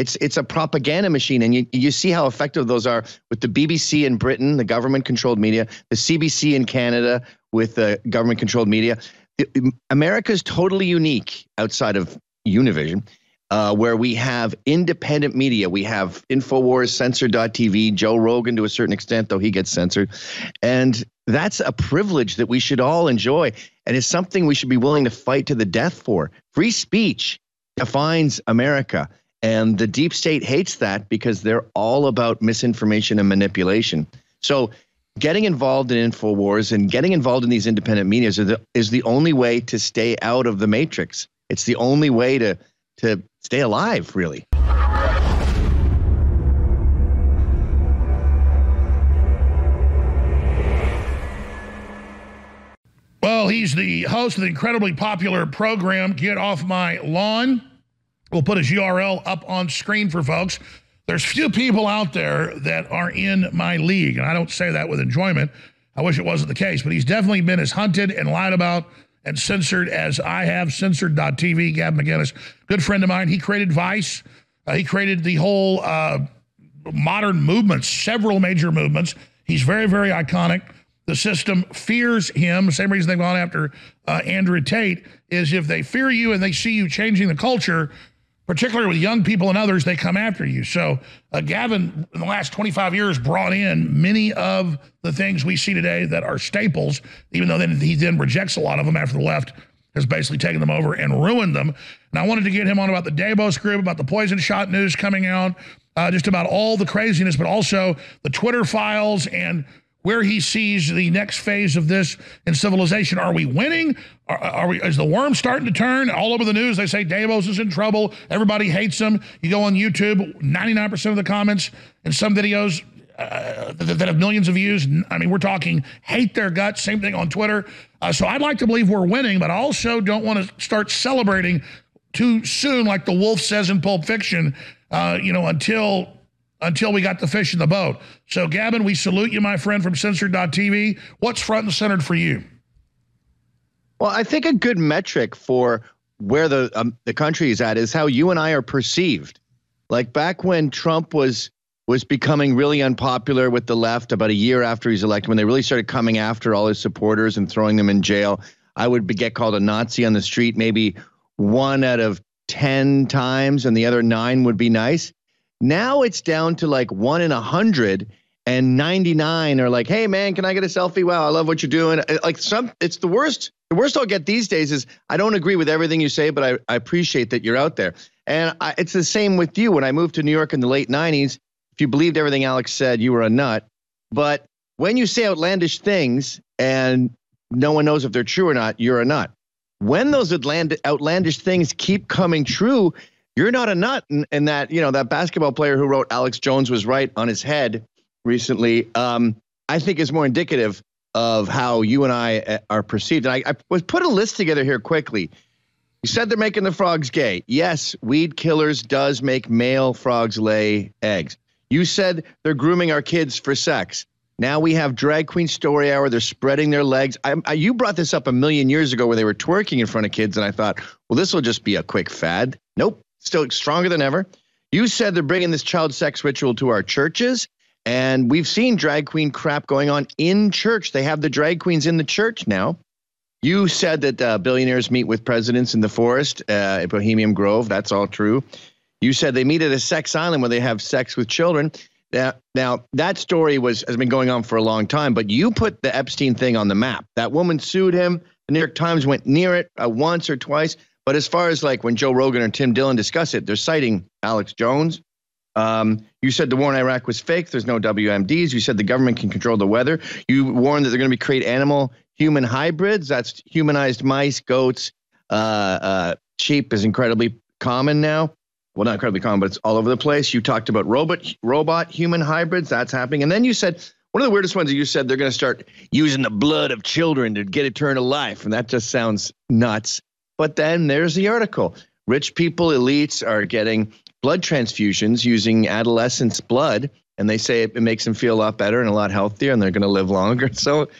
It's a propaganda machine, and you see how effective those are with the BBC in Britain, the government-controlled media, the CBC in Canada with the government-controlled media. America is totally unique outside of Univision, where we have independent media. We have InfoWars, Censored.tv, Joe Rogan to a certain extent, though he gets censored. And that's a privilege that we should all enjoy, and it's something we should be willing to fight to the death for. Free speech defines America. And the deep state hates that because they're all about misinformation and manipulation. So getting involved in InfoWars and getting involved in these independent media is the only way to stay out of the matrix. It's the only way to stay alive, really. Well, he's the host of the incredibly popular program, Get Off My Lawn. We'll put his URL up on screen for folks. There's few people out there that are in my league, and I don't say that with enjoyment. I wish it wasn't the case, but he's definitely been as hunted and lied about and censored as I have. Censored.tv, Gavin McInnes, good friend of mine. He created Vice. He created the whole modern movements, several major movements. He's very, very iconic. The system fears him. Same reason they've gone after Andrew Tate is if they fear you and they see you changing the culture, particularly with young people and others, they come after you. So Gavin, in the last 25 years, brought in many of the things we see today that are staples, even though then he then rejects a lot of them after the left has basically taken them over and ruined them. And I wanted to get him on about the Davos group, about the poison shot news coming out, just about all the craziness, but also the Twitter files and where he sees the next phase of this in civilization. Are we winning? Is the worm starting to turn? All over the news, they say Davos is in trouble. Everybody hates him. You go on YouTube, 99% of the comments in some videos that have millions of views, I mean, we're talking hate their guts. Same thing on Twitter. So I'd like to believe we're winning, but I also don't want to start celebrating too soon, like the wolf says in Pulp Fiction, until we got the fish in the boat. So, Gavin, we salute you, my friend, from Censored.tv. What's front and centered for you? Well, I think a good metric for where the country is at is how you and I are perceived. Like back when Trump was becoming really unpopular with the left about a year after he's elected, when they really started coming after all his supporters and throwing them in jail, I would get called a Nazi on the street maybe 1 out of 10 times, and the other 9 would be nice. Now it's down to like 1 in 100, and 99 are like, "Hey man, can I get a selfie? Wow, I love what you're doing." It's the worst. The worst I'll get these days is I don't agree with everything you say, but I appreciate that you're out there. And it's the same with you. When I moved to New York in the late 90s, if you believed everything Alex said, you were a nut. But when you say outlandish things and no one knows if they're true or not, you're a nut. When those outlandish things keep coming true, you're not a nut. And that, that basketball player who wrote Alex Jones was right on his head recently, I think is more indicative of how you and I are perceived. And I was put a list together here quickly. You said they're making the frogs gay. Yes, weed killers does make male frogs lay eggs. You said they're grooming our kids for sex. Now we have drag queen story hour. They're spreading their legs. You brought this up a million years ago where they were twerking in front of kids. And I thought, well, this will just be a quick fad. Nope. Still stronger than ever. You said they're bringing this child sex ritual to our churches. And we've seen drag queen crap going on in church. They have the drag queens in the church now. You said that billionaires meet with presidents in the forest at Bohemian Grove. That's all true. You said they meet at a sex island where they have sex with children. Now that story has been going on for a long time, but you put the Epstein thing on the map. That woman sued him. The New York Times went near it once or twice. But as far as like when Joe Rogan or Tim Dillon discuss it, they're citing Alex Jones. You said the war in Iraq was fake. There's no WMDs. You said the government can control the weather. You warned that they're going to create animal-human hybrids. That's humanized mice, goats. Sheep is incredibly common now. Well, not incredibly common, but it's all over the place. You talked about robot-human hybrids. That's happening. And then you said, one of the weirdest ones that you said, they're going to start using the blood of children to get eternal life. And that just sounds nuts. But then there's the article. Rich people, elites are getting blood transfusions using adolescents' blood, and they say it makes them feel a lot better and a lot healthier, and they're going to live longer. So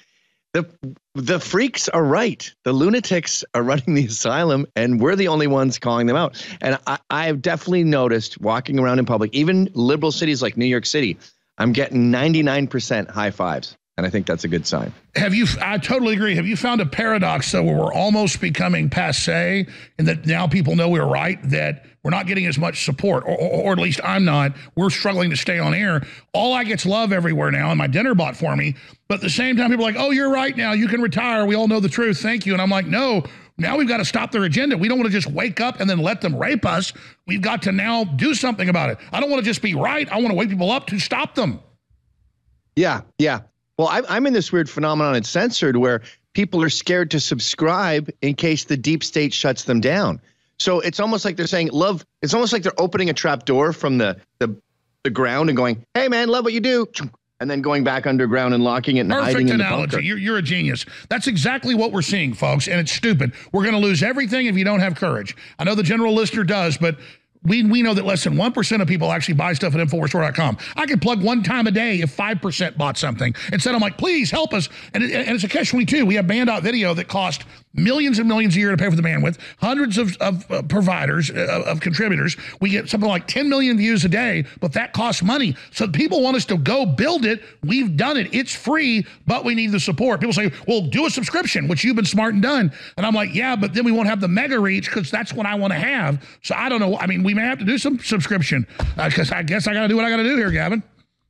The freaks are right. The lunatics are running the asylum, and we're the only ones calling them out. And I've definitely noticed walking around in public, even liberal cities like New York City, I'm getting 99% high fives. And I think that's a good sign. I totally agree. Have you found a paradox, though, where we're almost becoming passe and that now people know we're right, that we're not getting as much support, or at least I'm not. We're struggling to stay on air. All I get's love everywhere now, and my dinner bought for me. But at the same time, people are like, oh, you're right now. You can retire. We all know the truth. Thank you. And I'm like, no, now we've got to stop their agenda. We don't want to just wake up and then let them rape us. We've got to now do something about it. I don't want to just be right. I want to wake people up to stop them. Yeah. Well, I'm in this weird phenomenon in Censored where people are scared to subscribe in case the deep state shuts them down. So it's almost like they're saying, love, it's almost like they're opening a trap door from the ground and going, hey, man, love what you do. And then going back underground and locking it and hiding in the bunker. Perfect analogy. You're a genius. That's exactly what we're seeing, folks, and it's stupid. We're going to lose everything if you don't have courage. I know the general listener does, but we know that less than 1% of people actually buy stuff at InfoWarsStore.com. I can plug one time a day if 5% bought something. Instead, I'm like, please help us. And it's a catch-22. We have Band.video that cost millions and millions a year to pay for the bandwidth, hundreds of providers, of contributors. We get something like 10 million views a day, but that costs money. So people want us to go build it. We've done it. It's free, but we need the support. People say, well, do a subscription, which you've been smart and done. And I'm like, yeah, but then we won't have the mega reach because that's what I want to have. So I don't know. I mean, we may have to do some subscription because I guess I got to do what I got to do here, Gavin.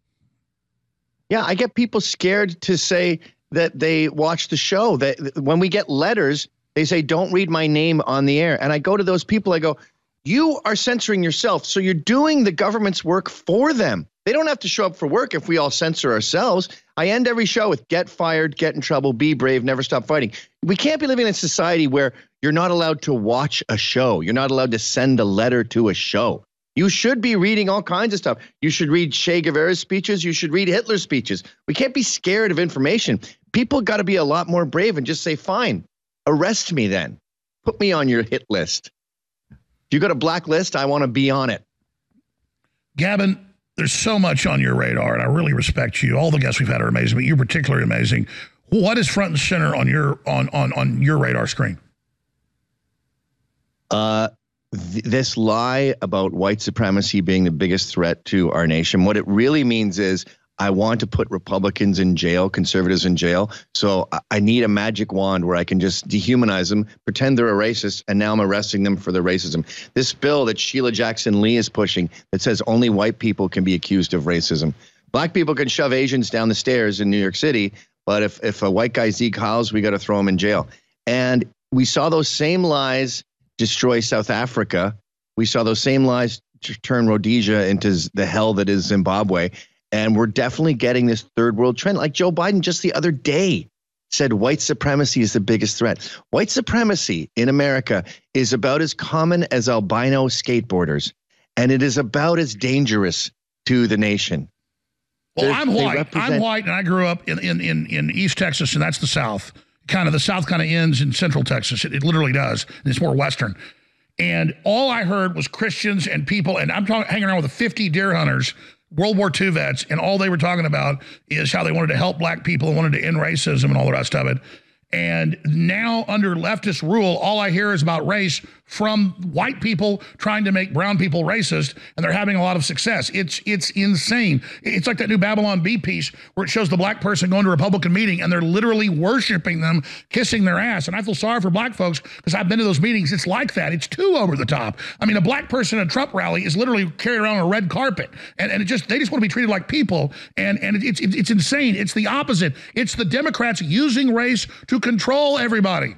Yeah, I get people scared to say that they watch the show. That when we get letters, they say, don't read my name on the air. And I go to those people, I go, you are censoring yourself. So you're doing the government's work for them. They don't have to show up for work if we all censor ourselves. I end every show with get fired, get in trouble, be brave, never stop fighting. We can't be living in a society where you're not allowed to watch a show. You're not allowed to send a letter to a show. You should be reading all kinds of stuff. You should read Che Guevara's speeches. You should read Hitler's speeches. We can't be scared of information. People got to be a lot more brave and just say, fine, arrest me then. Put me on your hit list. If you got a black list, I want to be on it. Gavin, there's so much on your radar, and I really respect you. All the guests we've had are amazing, but you're particularly amazing. What is front and center on your radar screen? This lie about white supremacy being the biggest threat to our nation, what it really means is I want to put Republicans in jail, conservatives in jail. So I need a magic wand where I can just dehumanize them, pretend they're a racist, and now I'm arresting them for their racism. This bill that Sheila Jackson Lee is pushing that says only white people can be accused of racism. Black people can shove Asians down the stairs in New York City, but if a white guy Zeke Hiles, we got to throw him in jail. And we saw those same lies destroy South Africa. We saw those same lies turn Rhodesia into the hell that is Zimbabwe. And we're definitely getting this third world trend. Like Joe Biden just the other day said white supremacy is the biggest threat. White supremacy in America is about as common as albino skateboarders. And it is about as dangerous to the nation. Well, I'm white. I'm white, and I grew up in East Texas, and that's the South. The South kind of ends in Central Texas. It literally does. And it's more Western. And all I heard was Christians and people, and I'm hanging around with 50 deer hunters, World War II vets, and all they were talking about is how they wanted to help black people and wanted to end racism and all the rest of it. And now under leftist rule, all I hear is about race from white people trying to make brown people racist, and they're having a lot of success. It's insane. It's like that new Babylon Bee piece where it shows the black person going to a Republican meeting and they're literally worshiping them, kissing their ass. And I feel sorry for black folks because I've been to those meetings. It's like that. It's too over the top. I mean, a black person at a Trump rally is literally carried around on a red carpet, and they just want to be treated like people. And it's insane. It's the opposite. It's the Democrats using race to control everybody.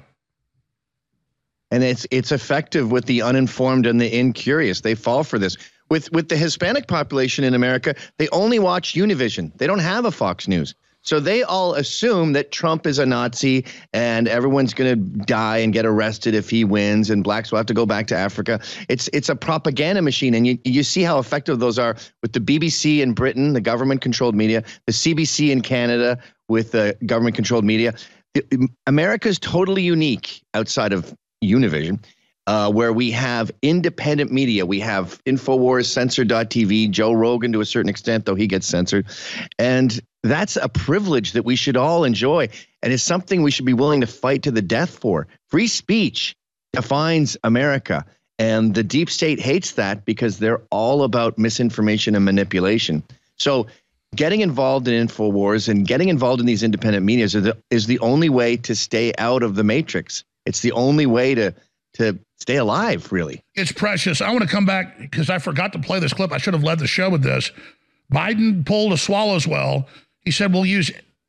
And it's effective with the uninformed and the incurious. They fall for this. With the Hispanic population in America, they only watch Univision. They don't have a Fox News. So they all assume that Trump is a Nazi and everyone's going to die and get arrested if he wins, and blacks will have to go back to Africa. It's a propaganda machine. And you see how effective those are with the BBC in Britain, the government-controlled media, the CBC in Canada with the government-controlled media. America's totally unique outside of Univision. where we have independent media. We have InfoWars, Censored.tv, Joe Rogan to a certain extent, though he gets censored. And that's a privilege that we should all enjoy, and is something we should be willing to fight to the death for. Free speech defines America, and the deep state hates that because they're all about misinformation and manipulation. So getting involved in InfoWars and getting involved in these independent media is the only way to stay out of the matrix. It's the only way to stay alive, really. It's precious. I want to come back because I forgot to play this clip. I should have led the show with this. Biden pulled a Swallowswell. He said we'll use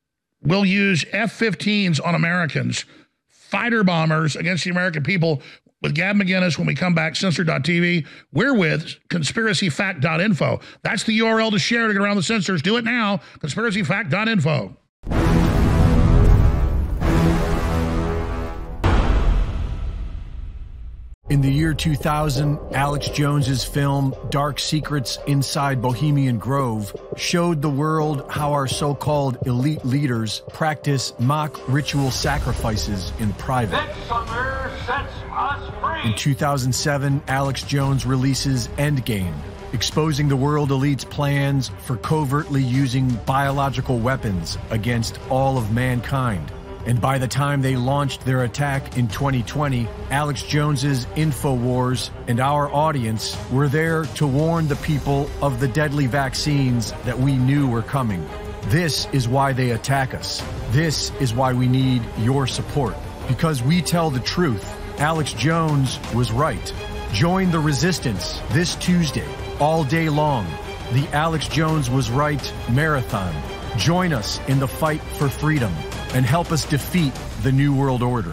F-15s on Americans, fighter bombers against the American people. With Gab McInnes when we come back, Censored.tv. We're with conspiracyfact.info. That's the URL to share to get around the censors. Do it now, conspiracyfact.info. In the year 2000, Alex Jones's film Dark Secrets Inside Bohemian Grove showed the world how our so-called elite leaders practice mock ritual sacrifices in private. This summer sets us free. In 2007, Alex Jones releases Endgame, exposing the world elite's plans for covertly using biological weapons against all of mankind. And by the time they launched their attack in 2020, Alex Jones's InfoWars and our audience were there to warn the people of the deadly vaccines that we knew were coming. This is why they attack us. This is why we need your support. Because we tell the truth. Alex Jones was right. Join the resistance this Tuesday, all day long. The Alex Jones Was Right Marathon. Join us in the fight for freedom and help us defeat the New World Order.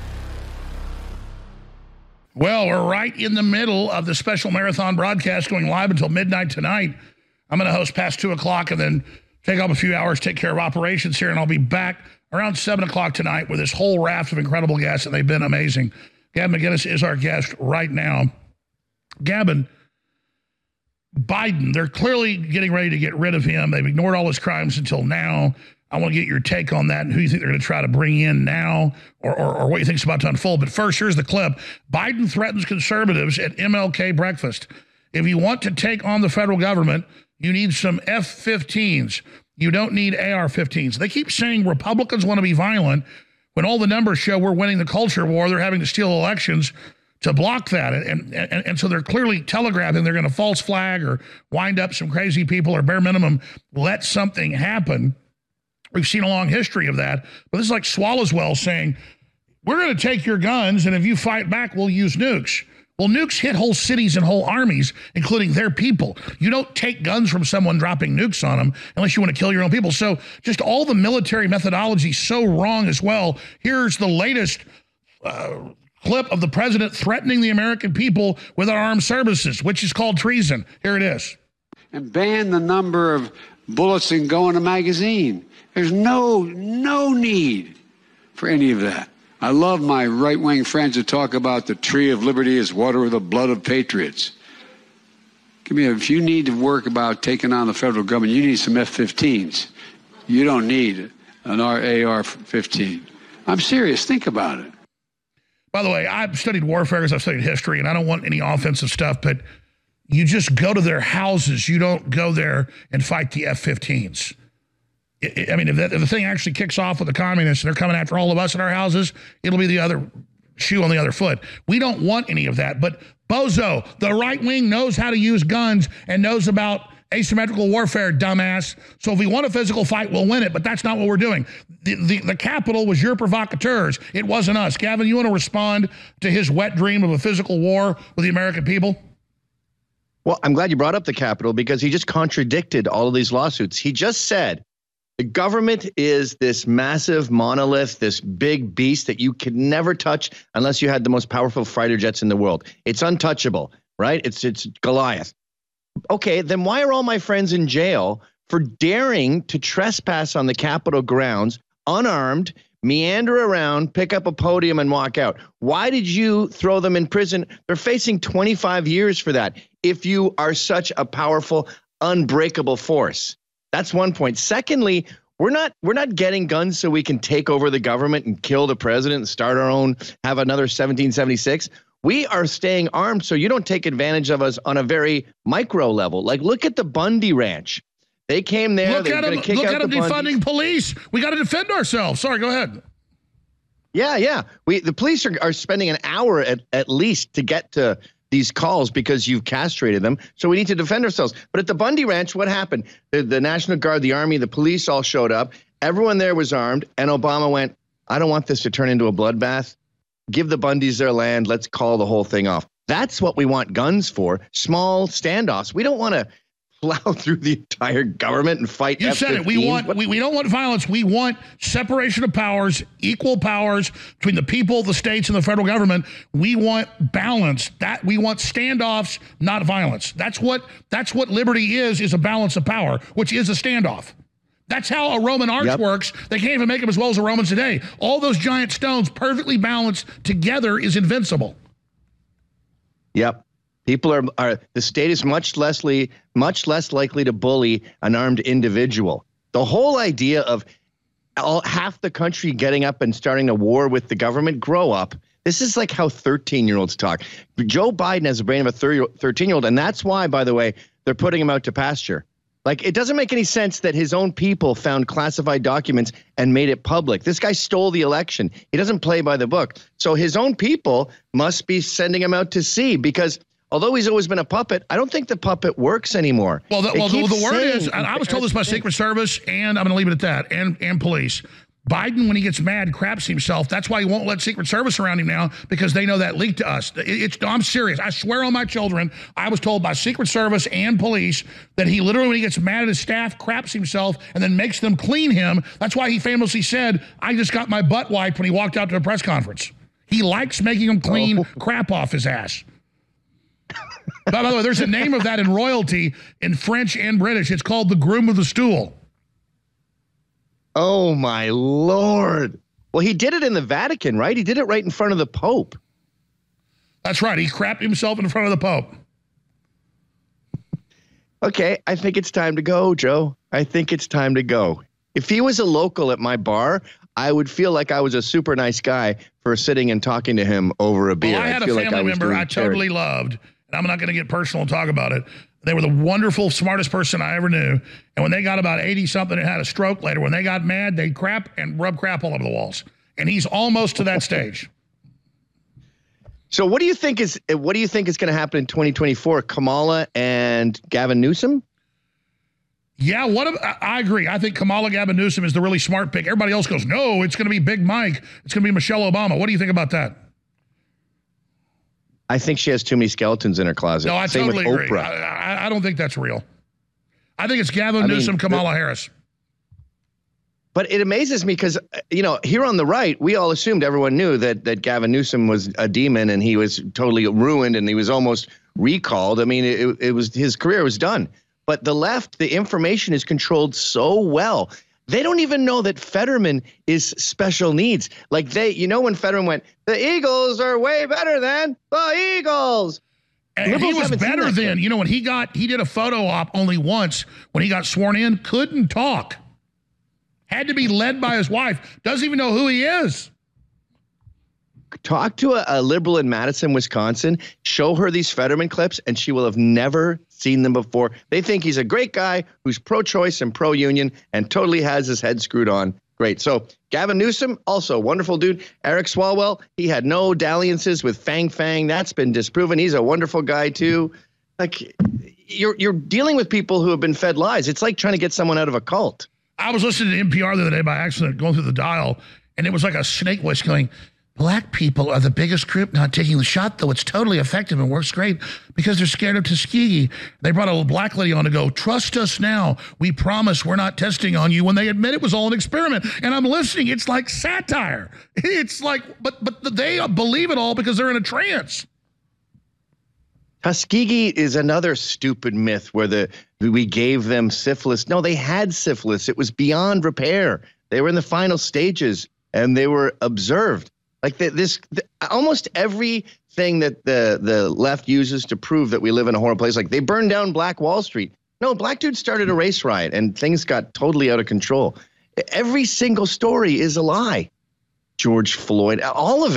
Well, we're right in the middle of the special marathon broadcast going live until midnight tonight. I'm going to host past 2 o'clock and then take off a few hours, take care of operations here, and I'll be back around 7 o'clock tonight with this whole raft of incredible guests, and they've been amazing. Gab McInnes is our guest right now. Gavin, Biden, they're clearly getting ready to get rid of him. They've ignored all his crimes until now. I want to get your take on that and who you think they're going to try to bring in now or what you think is about to unfold. But first, here's the clip. Biden threatens conservatives at MLK breakfast. If you want to take on the federal government, you need some F-15s. You don't need AR-15s. They keep saying Republicans want to be violent when all the numbers show we're winning the culture war. They're having to steal elections to block that. And so they're clearly telegraphing they're going to false flag or wind up some crazy people or bare minimum let something happen. We've seen a long history of that. But this is like Swallowswell saying, we're going to take your guns, and if you fight back, we'll use nukes. Well, nukes hit whole cities and whole armies, including their people. You don't take guns from someone dropping nukes on them unless you want to kill your own people. So just all the military methodology so wrong as well. Here's the latest clip of the president threatening the American people with our armed services, which is called treason. Here it is. And ban the number of bullets that can go in a magazine. There's no need for any of that. I love my right-wing friends who talk about the tree of liberty is water with the blood of patriots. If you need to work about taking on the federal government, you need some F-15s. You don't need an AR-15. I'm serious. Think about it. By the way, I've studied warfare as I've studied history, and I don't want any offensive stuff, but you just go to their houses. You don't go there and fight the F-15s. I mean, if the thing actually kicks off with the communists and they're coming after all of us in our houses, it'll be the other shoe on the other foot. We don't want any of that. But Bozo, the right wing knows how to use guns and knows about asymmetrical warfare, dumbass. So if we want a physical fight, we'll win it. But that's not what we're doing. The Capitol was your provocateurs. It wasn't us. Gavin, you want to respond to his wet dream of a physical war with the American people? Well, I'm glad you brought up the Capitol because he just contradicted all of these lawsuits. He just said the government is this massive monolith, this big beast that you could never touch unless you had the most powerful fighter jets in the world. It's untouchable, right? It's Goliath. Okay, then why are all my friends in jail for daring to trespass on the Capitol grounds, unarmed, meander around, pick up a podium and walk out? Why did you throw them in prison? They're facing 25 years for that. If you are such a powerful, unbreakable force. That's one point. Secondly, we're not getting guns so we can take over the government and kill the president and start our own, have another 1776. We are staying armed so you don't take advantage of us on a very micro level. Like, look at the Bundy Ranch. They came there. Look at them defunding police. We got to defend ourselves. Sorry, go ahead. Yeah. The police are spending an hour at least to get to these calls because you've castrated them. So we need to defend ourselves. But at the Bundy Ranch, what happened? The National Guard, the Army, the police all showed up. Everyone there was armed. And Obama went, I don't want this to turn into a bloodbath. Give the Bundys their land. Let's call the whole thing off. That's what we want guns for. Small standoffs. We don't want to plow through the entire government and fight. You said it. We don't want violence. We want separation of powers, equal powers between the people, the states, and the federal government. We want balance. We want standoffs, not violence. That's what liberty is a balance of power, which is a standoff. That's how a Roman arch works. They can't even make them as well as the Romans today. All those giant stones perfectly balanced together is invincible. Yep. People are the state is much less likely to bully an armed individual. The whole idea of half the country getting up and starting a war with the government, grow up. This is like how 13-year-olds talk. Joe Biden has the brain of a 13-year-old, and that's why, by the way, they're putting him out to pasture. Like, it doesn't make any sense that his own people found classified documents and made it public. This guy stole the election. He doesn't play by the book. So his own people must be sending him out to sea because although he's always been a puppet, I don't think the puppet works anymore. Well, the word is, I was told this by Secret Service, and I'm going to leave it at that, and police. Biden, when he gets mad, craps himself. That's why he won't let Secret Service around him now, because they know that leaked to us. I'm serious. I swear on my children, I was told by Secret Service and police that he literally, when he gets mad at his staff, craps himself and then makes them clean him. That's why he famously said, I just got my butt wiped when he walked out to a press conference. He likes making them clean crap off his ass. By the way, there's a name of that in royalty in French and British. It's called the groom of the stool. Oh, my Lord. Well, he did it in the Vatican, right? He did it right in front of the Pope. That's right. He crapped himself in front of the Pope. Okay, I think it's time to go, Joe. I think it's time to go. If he was a local at my bar, I would feel like I was a super nice guy for sitting and talking to him over a beer. Well, I had a family member I totally loved, and I'm not going to get personal and talk about it. They were the wonderful, smartest person I ever knew. And when they got about 80-something and had a stroke later, when they got mad, they'd crap and rub crap all over the walls. And he's almost to that stage. So what do you think is going to happen in 2024? Kamala and Gavin Newsom? Yeah, I agree. I think Kamala Gavin Newsom is the really smart pick. Everybody else goes, no, it's going to be Big Mike. It's going to be Michelle Obama. What do you think about that? I think she has too many skeletons in her closet. No, I Same totally with agree. Oprah. I don't think that's real. I think it's Gavin Newsom, Kamala Harris. But it amazes me because, here on the right, we all assumed everyone knew that Gavin Newsom was a demon and he was totally ruined and he was almost recalled. I mean, it was his career was done. But the left, the information is controlled so well. They don't even know that Fetterman is special needs. Like when Fetterman went, the Eagles are way better than the Eagles. And he was better than, when he did a photo op only once when he got sworn in, couldn't talk. Had to be led by his wife. Doesn't even know who he is. Talk to a liberal in Madison, Wisconsin, show her these Fetterman clips, and she will have never seen them before. They think he's a great guy who's pro-choice and pro-union and totally has his head screwed on. Great. So Gavin Newsom, also wonderful dude. Eric Swalwell, he had no dalliances with Fang Fang. That's been disproven. He's a wonderful guy, too. Like, you're dealing with people who have been fed lies. It's like trying to get someone out of a cult. I was listening to NPR the other day by accident, going through the dial, and it was like a snake voice going, Black people are the biggest group not taking the shot, though it's totally effective and works great because they're scared of Tuskegee. They brought a little black lady on to go, trust us now. We promise we're not testing on you, when they admit it was all an experiment. And I'm listening. It's like satire. It's like, but they believe it all because they're in a trance. Tuskegee is another stupid myth where we gave them syphilis. No, they had syphilis. It was beyond repair. They were in the final stages and they were observed. Like almost everything that the left uses to prove that we live in a horrible place, like they burned down Black Wall Street. No, black dudes started a race riot and things got totally out of control. Every single story is a lie. George Floyd, all of it.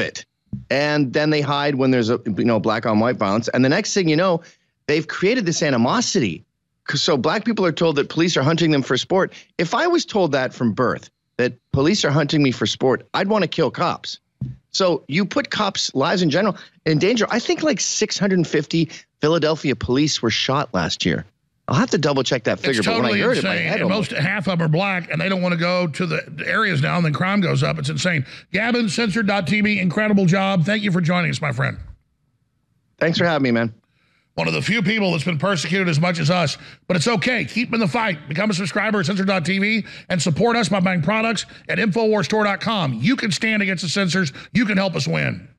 and then they hide when there's a black on white violence. And the next thing you know, they've created this animosity. So black people are told that police are hunting them for sport. If I was told that from birth, that police are hunting me for sport, I'd want to kill cops. So you put cops' lives in general in danger. I think like 650 Philadelphia police were shot last year. I'll have to double check that figure. It's totally but when I heard insane. it, And half of them are black, and they don't want to go to the areas now, and then crime goes up. It's insane. Gavin, Censored.tv, incredible job. Thank you for joining us, my friend. Thanks for having me, man. One of the few people that's been persecuted as much as us, but it's okay. Keep in the fight. Become a subscriber at Censored.tv and support us by buying products at InfoWarsStore.com. You can stand against the censors. You can help us win.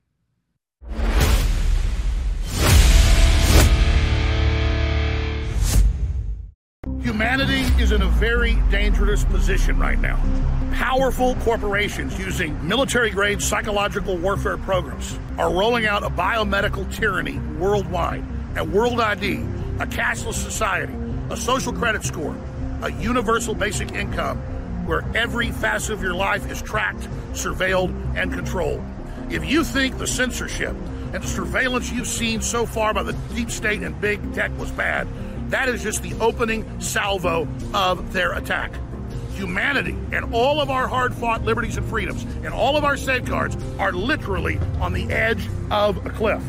Humanity is in a very dangerous position right now. Powerful corporations using military-grade psychological warfare programs are rolling out a biomedical tyranny worldwide. And World ID, a cashless society, a social credit score, a universal basic income, where every facet of your life is tracked, surveilled, and controlled. If you think the censorship and the surveillance you've seen so far by the deep state and big tech was bad, that is just the opening salvo of their attack. Humanity and all of our hard-fought liberties and freedoms and all of our safeguards are literally on the edge of a cliff.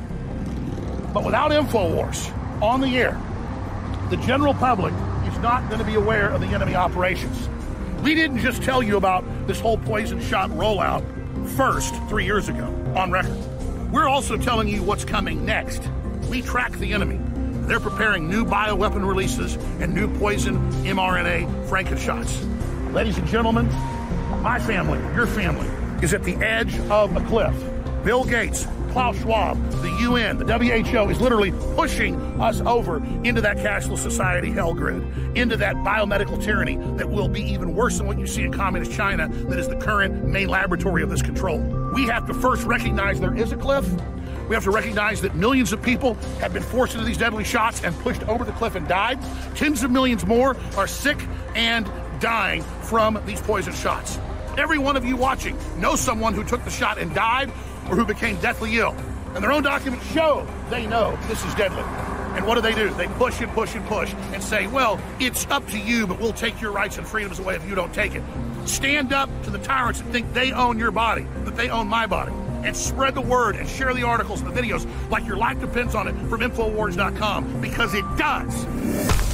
But without InfoWars on the air, the general public is not going to be aware of the enemy operations. We didn't just tell you about this whole poison shot rollout first 3 years ago on record. We're also telling you what's coming next. We track the enemy. They're preparing new bioweapon releases and new poison mRNA Frankenshots. Ladies and gentlemen, my family, your family, is at the edge of a cliff. Bill Gates, Klaus Schwab, the UN, the WHO is literally pushing us over into that cashless society hell grid, into that biomedical tyranny that will be even worse than what you see in communist China, that is the current main laboratory of this control. We have to first recognize there is a cliff. We have to recognize that millions of people have been forced into these deadly shots and pushed over the cliff and died. Tens of millions more are sick and dying from these poison shots. Every one of you watching knows someone who took the shot and died, or who became deathly ill. And their own documents show they know this is deadly. And what do? They push and push and push and say, well, it's up to you, but we'll take your rights and freedoms away if you don't take it. Stand up to the tyrants that think they own your body, that they own my body, and spread the word and share the articles and the videos like your life depends on it from Infowars.com, because it does.